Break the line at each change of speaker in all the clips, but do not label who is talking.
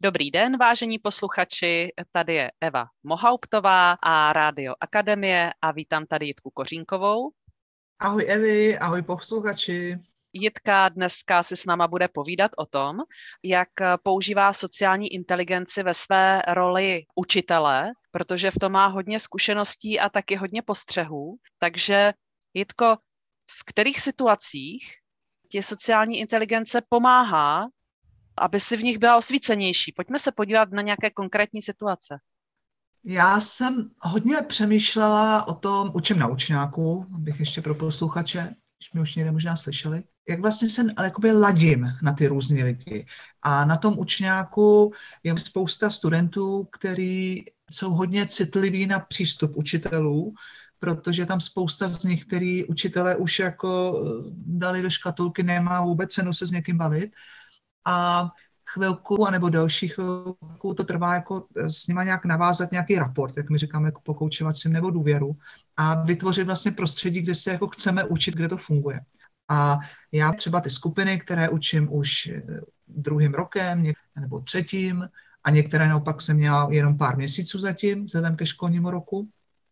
Dobrý den, vážení posluchači, tady je Eva Mohauptová a Rádio Akademie a vítám tady Jitku Kořínkovou.
Ahoj Evi, ahoj posluchači.
Jitka dneska si s náma bude povídat o tom, jak používá sociální inteligenci ve své roli učitele, protože v tom má hodně zkušeností a taky hodně postřehů. Takže Jitko, v kterých situacích ti sociální inteligence pomáhá, aby si v nich byla osvícenější? Pojďme se podívat na nějaké konkrétní situace.
Já jsem hodně přemýšlela o tom, učím na učňáku, abych ještě pro posluchače, když mě už někde možná slyšeli, jak vlastně se jakoby ladím na ty různé lidi. A na tom učňáku je spousta studentů, kteří jsou hodně citliví na přístup učitelů, protože tam spousta z nich, který učitelé už jako dali do škatulky, nemá vůbec cenu se s někým bavit. A chvilku, anebo další chvilku to trvá jako s nima nějak navázat nějaký raport, jak my říkáme, jako pokoučovacím nebo důvěru a vytvořit vlastně prostředí, kde se jako chceme učit, kde to funguje. A já třeba ty skupiny, které učím už druhým rokem nebo třetím a některé naopak jsem měla jenom pár měsíců zatím, vzhledem ke školnímu roku,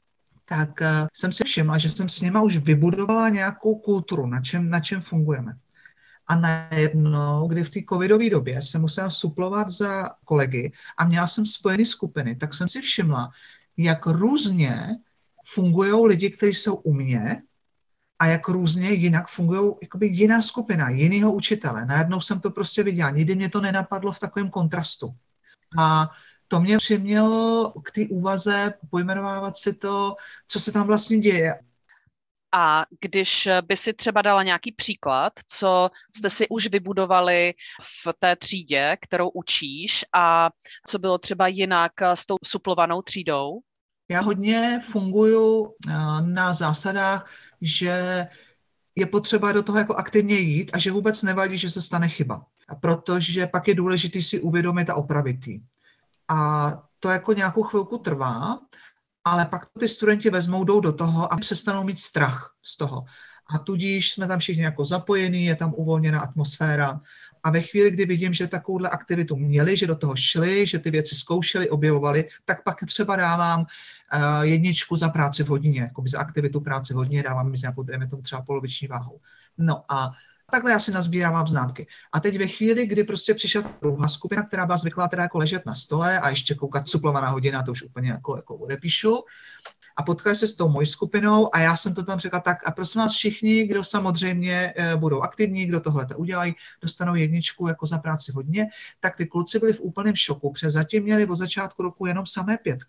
tak jsem si všimla, že jsem s nima už vybudovala nějakou kulturu, na čem fungujeme. A najednou, kdy v té covidové době jsem musela suplovat za kolegy a měla jsem spojené skupiny, tak jsem si všimla, jak různě fungují lidi, kteří jsou u mě a jak různě jinak fungují jakoby jiná skupina, jinýho učitele. Najednou jsem to prostě viděla, nikdy mě to nenapadlo v takovém kontrastu. A to mě přimělo k té úvaze pojmenovávat si to, co se tam vlastně děje.
A když by si třeba dala nějaký příklad, co jste si už vybudovali v té třídě, kterou učíš a co bylo třeba jinak s tou suplovanou třídou?
Já hodně funguju na zásadách, že je potřeba do toho jako aktivně jít a že vůbec nevadí, že se stane chyba. Protože pak je důležité si uvědomit a opravit ji. A to jako nějakou chvilku trvá, ale pak ty studenti vezmou, jdou do toho a přestanou mít strach z toho. A tudíž jsme tam všichni jako zapojení, je tam uvolněná atmosféra. A ve chvíli, kdy vidím, že takovouhle aktivitu měli, že do toho šli, že ty věci zkoušeli, objevovali, tak pak třeba dávám jedničku za práci v hodině, jako za aktivitu práci v hodině dávám s nějakou, dejme tomu třeba poloviční váhou. No a takhle já si nazbírávám známky. A teď ve chvíli, kdy prostě přišla druhá skupina, která byla zvyklá teda jako ležet na stole a ještě koukat suplovaná hodina, to už úplně jako odepíšu. A potkali se s tou mojí skupinou a já jsem to tam řekla tak a prosím vás všichni, kdo samozřejmě budou aktivní, kdo tohle to udělají, dostanou jedničku jako za práci hodně, tak ty kluci byli v úplném šoku, protože zatím měli od začátku roku jenom samé 5.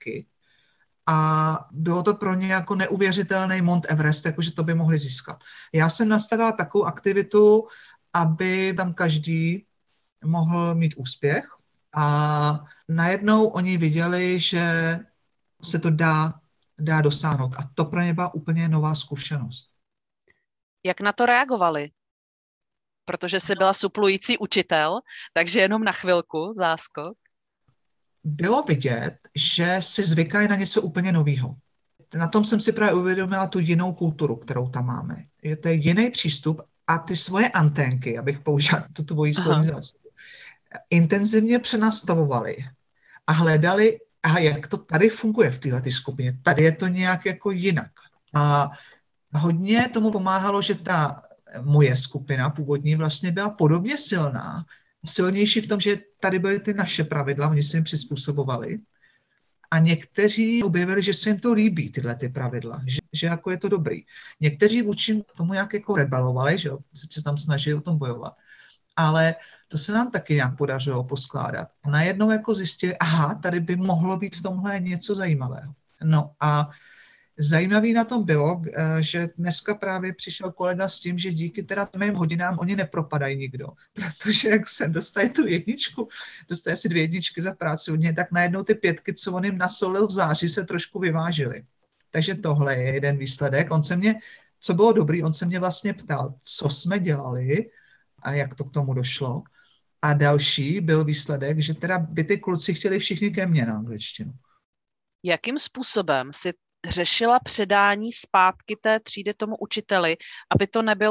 A bylo to pro ně jako neuvěřitelný Mount Everest, jakože to by mohli získat. Já jsem nastavila takovou aktivitu, aby tam každý mohl mít úspěch a najednou oni viděli, že se to dá dosáhnout. A to pro ně byla úplně nová zkušenost.
Jak na to reagovali? Protože jsi byla suplující učitel, takže jenom na chvilku záskok.
Bylo vidět, že si zvykají na něco úplně nového. Na tom jsem si právě uvědomila tu jinou kulturu, kterou tam máme. Je to jiný přístup a ty svoje anténky, abych použila tu tvoji slovní zásobu, intenzivně přenastavovali a hledali, jak to tady funguje v této skupině. Tady je to nějak jako jinak. A hodně tomu pomáhalo, že ta moje skupina původní vlastně byla podobně silnější v tom, že tady byly ty naše pravidla, oni se jim přizpůsobovali. A někteří objevili, že se jim to líbí, tyhle ty pravidla, že jako je to dobrý. Někteří vůči tomu jak jako rebelovali, že se tam snažili o tom bojovat. Ale to se nám taky nějak podařilo poskládat. A najednou jako zjistili, tady by mohlo být v tomhle něco zajímavého. No a zajímavý na tom bylo, že dneska právě přišel kolega s tím, že díky teda mým hodinám oni nepropadají nikdo, protože jak se dostaje tu jedničku, dostaje si 2 jedničky za práci hodně, tak najednou ty 5, co on jim nasolil v září, se trošku vyvážily. Takže tohle je jeden výsledek. Co bylo dobrý, on se mě vlastně ptal, co jsme dělali a jak to k tomu došlo. A další byl výsledek, že teda by ty kluci chtěli všichni ke mně na angličtinu.
Jakým způsobem si řešila předání zpátky té třídy tomu učiteli, aby to nebylo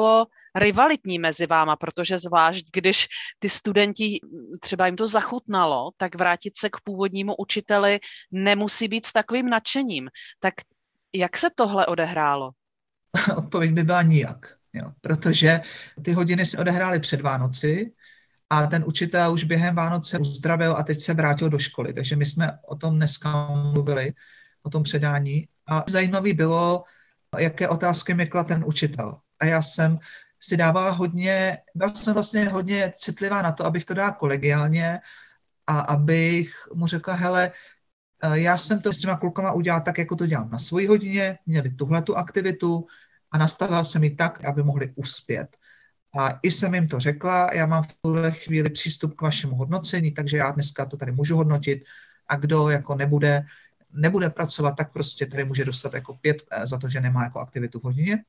rivalitní mezi váma, protože zvlášť, když ty studenti, třeba jim to zachutnalo, tak vrátit se k původnímu učiteli nemusí být s takovým nadšením. Tak jak se tohle odehrálo?
Odpověď by byla nijak, jo, protože ty hodiny se odehrály před Vánoci a ten učitel už během Vánoce uzdravil a teď se vrátil do školy. Takže my jsme o tom dneska mluvili, o tom předání. A zajímavý bylo, jaké otázky mi kladl ten učitel. A já jsem si dávala byla jsem vlastně hodně citlivá na to, abych to dala kolegiálně a abych mu řekla, hele, já jsem to s těma klukama udělal tak, jako to dělám na svojí hodině, měli tuhletu aktivitu a nastavila jsem ji tak, aby mohli uspět. A i jsem jim to řekla, já mám v tuhle chvíli přístup k vašemu hodnocení, takže já dneska to tady můžu hodnotit a kdo jako nebude pracovat, tak prostě tady může dostat jako 5 za to, že nemá jako aktivitu v hodině.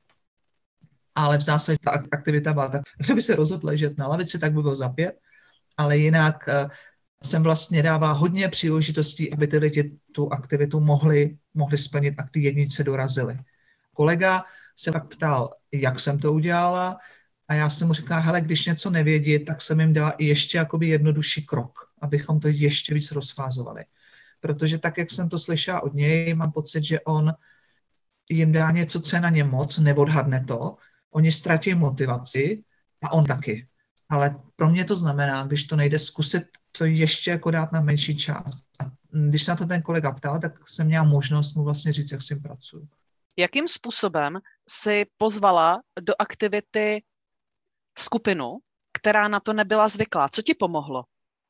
Ale v zásadě ta aktivita byla tak, kdyby se rozhodl ležet na lavici, tak by byl za 5, ale jinak jsem vlastně dával hodně příležitostí, aby ty lidi tu aktivitu mohli splnit a ty jednice dorazily. Kolega se pak ptal, jak jsem to udělala a já jsem mu říkala, hele, když něco nevědí, tak jsem jim dala i ještě jakoby jednodušší krok, abychom to ještě víc rozfázovali. Protože tak, jak jsem to slyšela od něj, mám pocit, že on jim dá něco, co je na ně moc, neodhadne to, oni ztratí motivaci a on taky. Ale pro mě to znamená, když to nejde zkusit to ještě jako dát na menší část. A když se na to ten kolega ptal, tak jsem měla možnost mu vlastně říct, jak s tím pracuju.
Jakým způsobem si pozvala do aktivity skupinu, která na to nebyla zvyklá? Co ti pomohlo?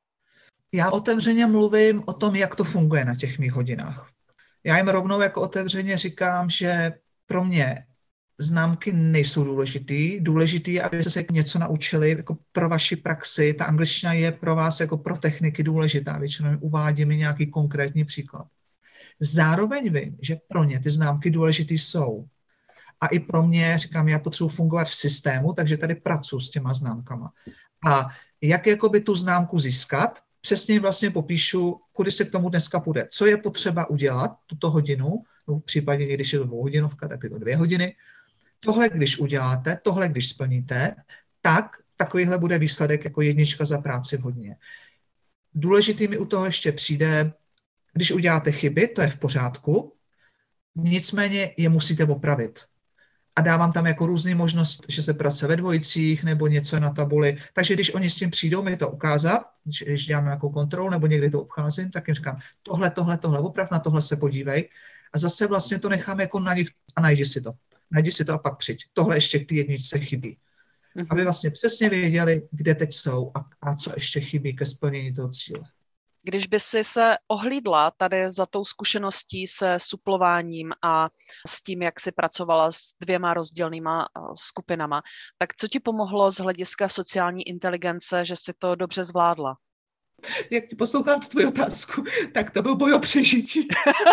Já otevřeně mluvím o tom, jak to funguje na těch mých hodinách. Já jim rovnou jako otevřeně říkám, že pro mě známky nejsou důležitý. Důležitý je, abyste se něco naučili jako pro vaši praxi. Ta angličtina je pro vás jako pro techniky důležitá. Většinou uvádím mi nějaký konkrétní příklad. Zároveň vím, že pro ně ty známky důležitý jsou. A i pro mě, říkám, já potřebuji fungovat v systému, takže tady pracuji s těma známkama. A jak jakoby tu známku získat, přesně vlastně popíšu, kudy se k tomu dneska půjde. Co je potřeba udělat tuto hodinu, v případě, když je to 2hodinovka, tak je to 2 hodiny. Tohle, když uděláte, tohle, když splníte, tak takovýhle bude výsledek jako 1 za práci v hodině. Důležitý mi u toho ještě přijde, když uděláte chyby, to je v pořádku, nicméně je musíte opravit. A dávám tam jako různé možnosti, že se pracuje ve dvojicích nebo něco na tabuli. Takže když oni s tím přijdou mi to ukázat, když děláme nějakou kontrolu nebo někdy to obcházím, tak jim říkám, tohle, oprav, na tohle se podívej. A zase vlastně to nechám jako na nich a najdi si to a pak přijď. Tohle ještě k té 1 chybí. Aby vlastně přesně věděli, kde teď jsou a co ještě chybí ke splnění toho cíle.
Když by si se ohlídla tady za tou zkušeností se suplováním a s tím, jak si pracovala s 2 rozdílnýma skupinama, tak co ti pomohlo z hlediska sociální inteligence, že si to dobře zvládla?
Jak ti poslouchám tvoji otázku, tak to byl boj o přežití.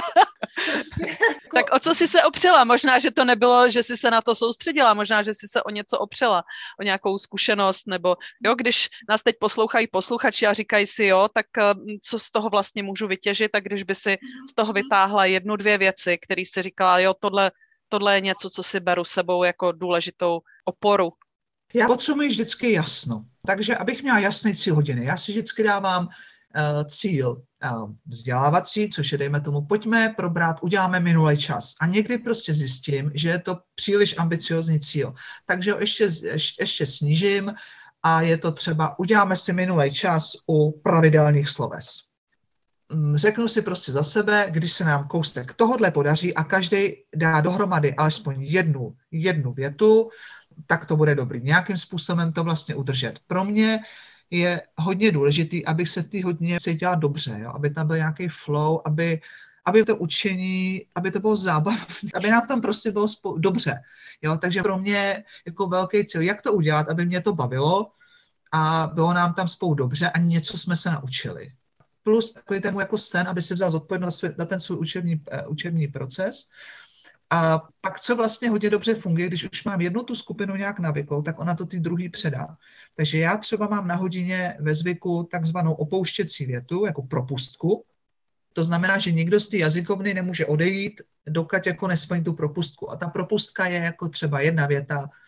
Tak o co jsi se opřela? Možná, že to nebylo, že jsi se na to soustředila, možná, že jsi se o něco opřela, o nějakou zkušenost, nebo jo, když nás teď poslouchají posluchači a říkají si jo, tak co z toho vlastně můžu vytěžit, tak když by si z toho vytáhla 1, 2 věci, které si říkala, jo, tohle je něco, co si beru sebou jako důležitou oporu.
Já potřebuji vždycky jasno. Takže abych měla jasný cíl hodiny, já si vždycky dávám cíl vzdělávací, což je, dejme tomu, pojďme probrat, uděláme minulý čas. A někdy prostě zjistím, že je to příliš ambiciozní cíl. Takže ho ještě snížím a je to třeba, uděláme si minulý čas u pravidelných sloves. Řeknu si prostě za sebe, když se nám kousek tohodle podaří a každý dá dohromady alespoň jednu větu, tak to bude dobrý. Nějakým způsobem to vlastně udržet. Pro mě je hodně důležitý, abych se v té hodině cítila dobře, jo? Aby tam byl nějaký flow, aby to učení, aby to bylo zábavné, aby nám tam prostě bylo dobře. Jo? Takže pro mě jako velký cíl, jak to udělat, aby mě to bavilo a bylo nám tam spolu dobře a něco jsme se naučili. Plus takový ten jako sen, aby si vzal zodpovědnost na ten svůj učební proces. A pak, co vlastně hodně dobře funguje, když už mám jednu tu skupinu nějak navyklou, tak ona to ty druhý předá. Takže já třeba mám na hodině ve zvyku takzvanou opouštěcí větu, jako propustku. To znamená, že nikdo z té jazykovny nemůže odejít, dokud jako nesplní tu propustku. A ta propustka je jako třeba 1 věta,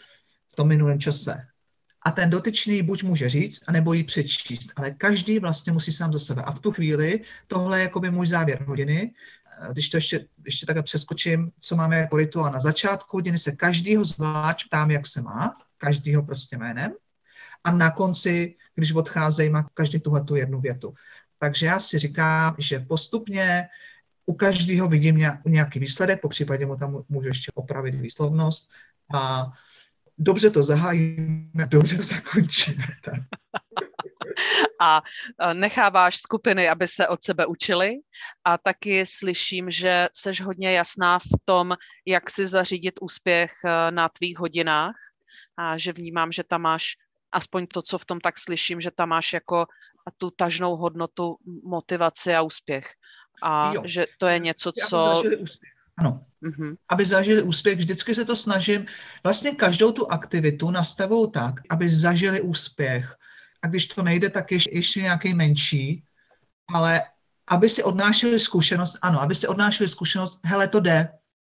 v tom minulém čase. A ten dotyčný buď může říct, anebo ji přečíst, ale každý vlastně musí sám za sebe. A v tu chvíli tohle je jakoby můj závěr hodiny. Když to ještě takhle přeskočím, co máme jako rituál na začátku hodiny, se každýho zvlášť ptám, jak se má, každýho prostě jménem. A na konci, když odcházejí, má každý tuhletu jednu větu. Takže já si říkám, že postupně u každého vidím nějaký výsledek, popřípadě mu tam můžu ještě opravit výslovnost a dobře to zahájíme, dobře to zakončíme.
A necháváš skupiny, aby se od sebe učili a taky slyším, že seš hodně jasná v tom, jak si zařídit úspěch na tvých hodinách a že vnímám, že tam máš aspoň to, co v tom tak slyším, že tam máš jako tu tažnou hodnotu, motivaci a úspěch. A jo, že to je něco, co...
Aby zažili úspěch. Ano. Mm-hmm. Aby zažili úspěch, vždycky se to snažím, vlastně každou tu aktivitu nastavuju tak, aby zažili úspěch. A když to nejde, tak ještě nějaký menší, ale aby si odnášeli zkušenost, ano, aby si odnášeli zkušenost, hele, to jde.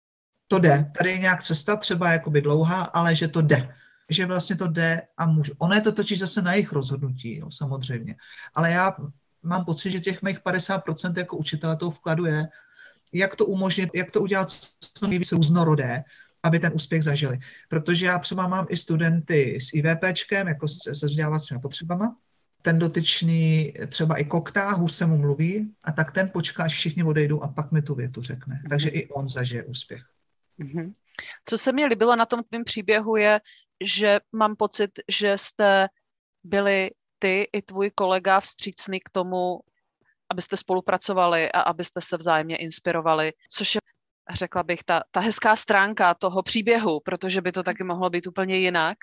Tady je nějak cesta, třeba jakoby dlouhá, ale že to jde. Že vlastně to jde a můžu. Ono je to totiž zase na jejich rozhodnutí, jo, samozřejmě. Ale já mám pocit, že těch mých 50% jako učitele toho vkladu je, jak to umožnit, jak to udělat co nejvíc různorodé, aby ten úspěch zažili. Protože já třeba mám i studenty s IVPčkem, jako se vzdělávacími potřebama. Ten dotyčný třeba i koktá, hůř se mu mluví, a tak ten počká, až všichni odejdou a pak mi tu větu řekne. Takže i on zažije úspěch.
Mm-hmm. Co se mi líbilo na tom tvým příběhu je, že mám pocit, že jste byli ty i tvůj kolega vstřícný k tomu, abyste spolupracovali a abyste se vzájemně inspirovali, což je, řekla bych, ta hezká stránka toho příběhu, protože by to taky mohlo být úplně jinak.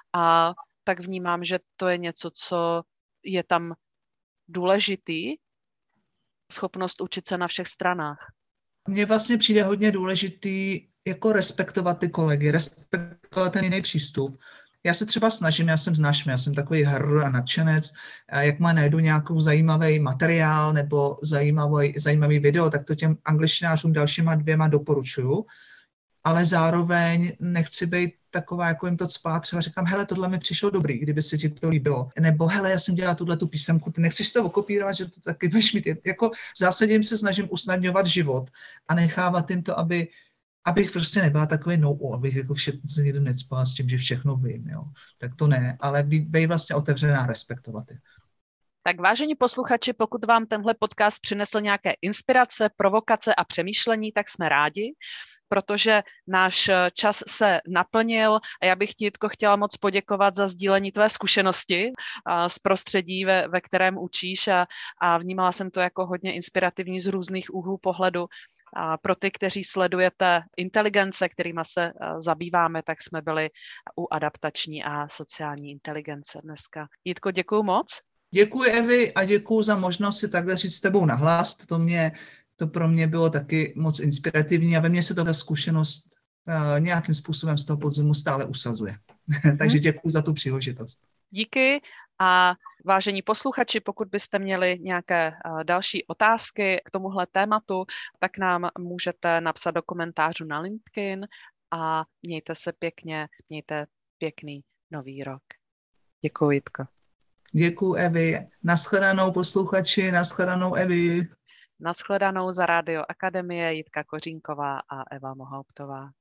A tak vnímám, že to je něco, co je tam důležitý, schopnost učit se na všech stranách.
Mně vlastně přijde hodně důležitý jako respektovat ty kolegy, respektovat ten jiný přístup. Já se třeba snažím, já jsem takový hrr a nadšenec, a jak má najdu nějakou zajímavý materiál nebo zajímavý video, tak to těm angličtinářům dalšíma 2 doporučuju, ale zároveň nechci být taková, jako jim to cpát, třeba říkám, hele, tohle mi přišlo dobrý, kdyby se ti to líbilo, nebo hele, já jsem dělala tu písemku, ty nechceš to okopírovat, že to taky budeš mít, jako v zásadě jim se snažím usnadňovat život a nechávat jim to, abych prostě nebyla takový abych jako všechno se nikdy necpala s tím, že všechno vím, jo. Tak to ne, ale být vlastně otevřená, respektovat je.
Tak vážení posluchači, pokud vám tenhle podcast přinesl nějaké inspirace, provokace a přemýšlení, tak jsme rádi, protože náš čas se naplnil a já bych ti, Jitko, chtěla moc poděkovat za sdílení tvé zkušenosti z prostředí, ve kterém učíš a vnímala jsem to jako hodně inspirativní z různých úhlů pohledu. A pro ty, kteří sledujete inteligence, kterými se zabýváme, tak jsme byli u adaptační a sociální inteligence dneska. Jitko, děkuju moc.
Děkuji, Evi, a děkuji za možnost si takhle říct s tebou nahlas. To pro mě bylo taky moc inspirativní a ve mně se tato zkušenost nějakým způsobem z toho podzimu stále usazuje. Takže děkuji za tu příležitost.
Díky a vážení posluchači, pokud byste měli nějaké další otázky k tomuhle tématu, tak nám můžete napsat do komentářů na LinkedIn a mějte se pěkně, mějte pěkný nový rok. Děkuji, Jitko.
Děkuji, Evi. Naschledanou posluchači, naschledanou, Evi.
Naschledanou za Rádio Akademie, Jitka Kořínková a Eva Mohauptová.